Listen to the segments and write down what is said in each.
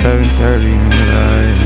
11:30 in the light.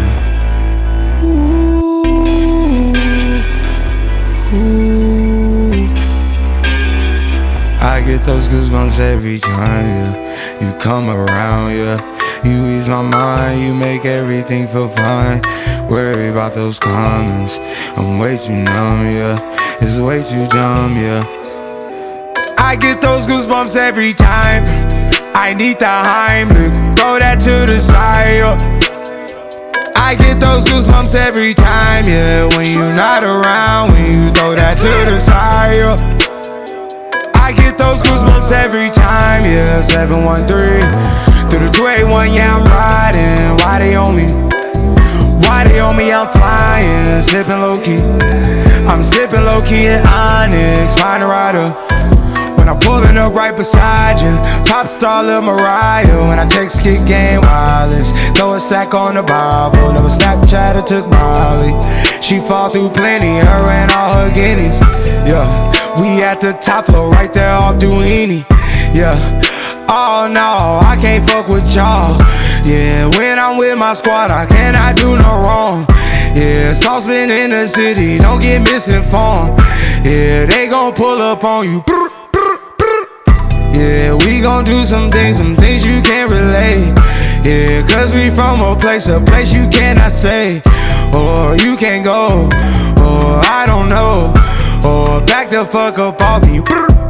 I get those goosebumps every time, yeah. You come around, yeah. You ease my mind, you make everything feel fine. Worry about those comments, I'm way too numb, yeah. It's way too dumb, yeah. I get those goosebumps every time. I need the Heimlich, throw that to the side, yeah. I get those goosebumps every time, yeah. When you're not around, when you throw that to the side, yeah. I get those goosebumps every time, yeah. 713 through the 281, yeah, I'm riding. Why they on me? Why they on me? I'm flying, sipping low-key. I'm sipping low-key in Onyx, find a rider. When I'm pulling up right beside you, pop star Lil Mariah. When I text kick game wireless, throw a stack on the Bible. Never Snapchat or took Molly. She fall through plenty, her and all her guineas. Yeah, we at the top floor, right there off Duini. Yeah, oh no, I can't fuck with y'all. Yeah, when I'm with my squad, I cannot do no wrong. Yeah, saucepan in the city, don't get misinformed. Yeah, they gon' pull up on you. Yeah, we gon' do some things you can't relate. Yeah, cause we from a place you cannot stay. Or you can't go, or I don't know. Or back the fuck up off me.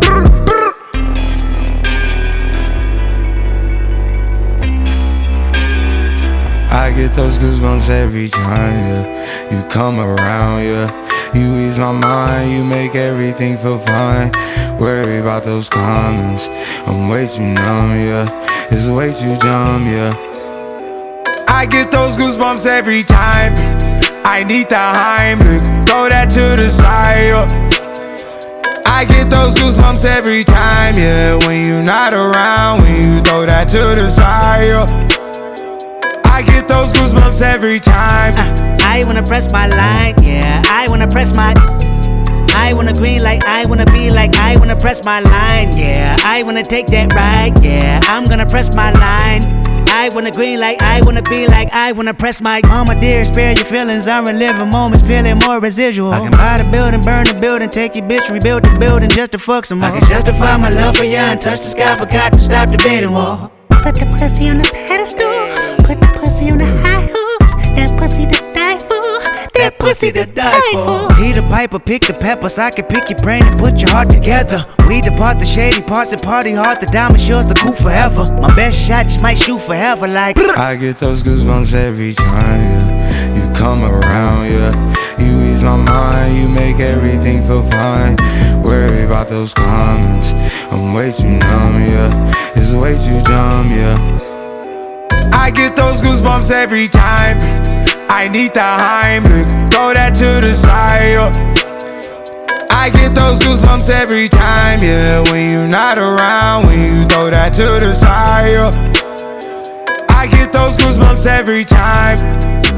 I get those goosebumps every time, yeah. You come around, yeah. You ease my mind, you make everything feel fine. Worry about those comments, I'm way too numb, yeah. It's way too dumb, yeah. I get those goosebumps every time. I need the Heimlich, throw that to the side, yeah. I get those goosebumps every time, yeah. When you're not around, when you throw that to the side, yeah. I get those goosebumps every time. I wanna press my line, yeah. I wanna press my. I wanna green like I wanna be like I wanna press my line, yeah. I wanna take that ride, yeah. I'm gonna press my line. I wanna green like I wanna be like I wanna press my. Mama dear, spare your feelings. I'm reliving moments, feeling more residual. I can buy the building, burn the building, take your bitch, rebuild the building just to fuck some more. I can justify my love for ya and touch the sky, forgot to stop the bidding war. Put the pussy on the pedestal, put the pussy on the high horse. That pussy to die for, that pussy to die for. Peter Piper, pick the peppers. I can pick your brain and put your heart together. We depart the shady parts and party hard. The diamond yours, the cool forever. My best shot just might shoot forever like. I get those goosebumps every time, yeah. You come around, yeah. You ease my mind, you make everything feel fine. Worry about those comments, I'm way too numb, yeah. It's way too dumb, yeah. I get those goosebumps every time. I need the Heimlich, throw that to the side, yeah. I get those goosebumps every time, yeah. When you're not around, when you throw that to the side, yeah. I get those goosebumps every time.